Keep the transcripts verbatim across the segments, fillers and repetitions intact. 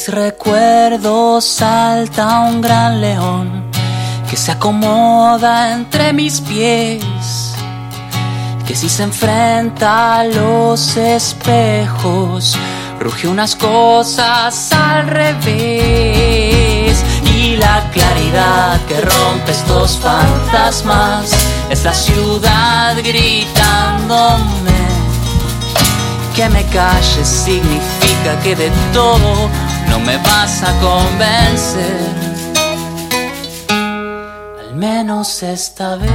mis recuerdos salta un gran león que se acomoda entre mis pies, que si se enfrenta a los espejos ruge unas cosas al revés. Y la claridad que rompe estos fantasmas es la ciudad gritándome que me calles significa que de todo no me vas a convencer, al menos esta vez.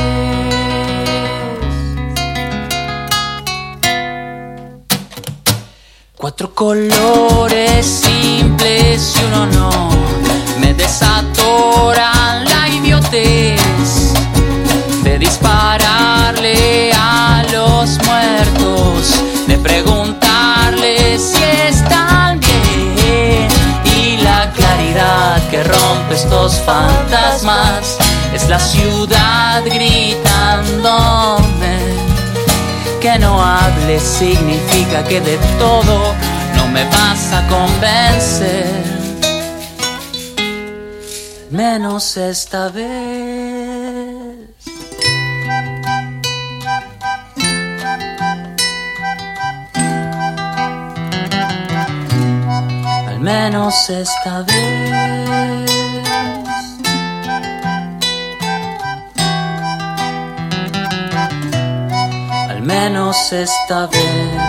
Cuatro colores simples y uno no me desatoran la idiotez de dispararle a los muertos, de preguntarles si están bien. Y la claridad que rompe estos fantasmas es la ciudad gritándome que no hables significa que de todo no me vas a convencer, al menos esta vez. Al menos esta vez. Al menos esta vez.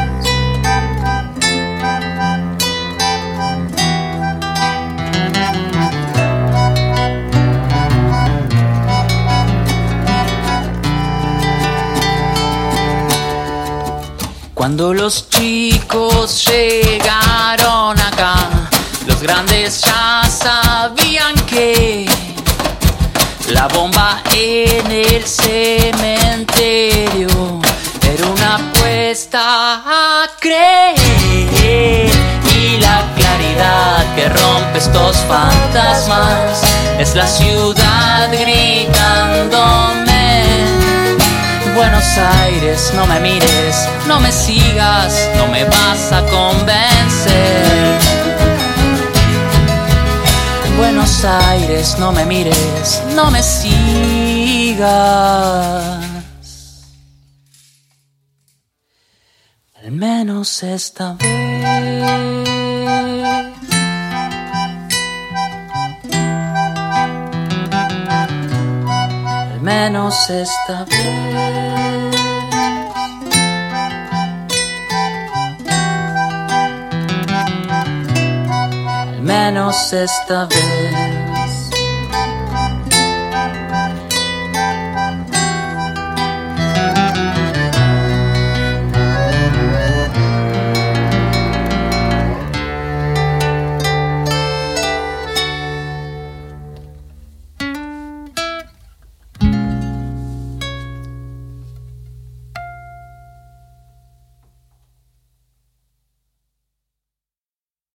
Cuando los chicos llegaron acá, los grandes ya sabían que la bomba en el cementerio era una apuesta a creer. Y la claridad que rompe estos fantasmas es la ciudad gritándome: Buenos Aires, no me mires, no me sigas, no me vas a convencer. Buenos Aires, no me mires, no me sigas. Al menos esta vez. Al menos esta vez. Al menos esta vez.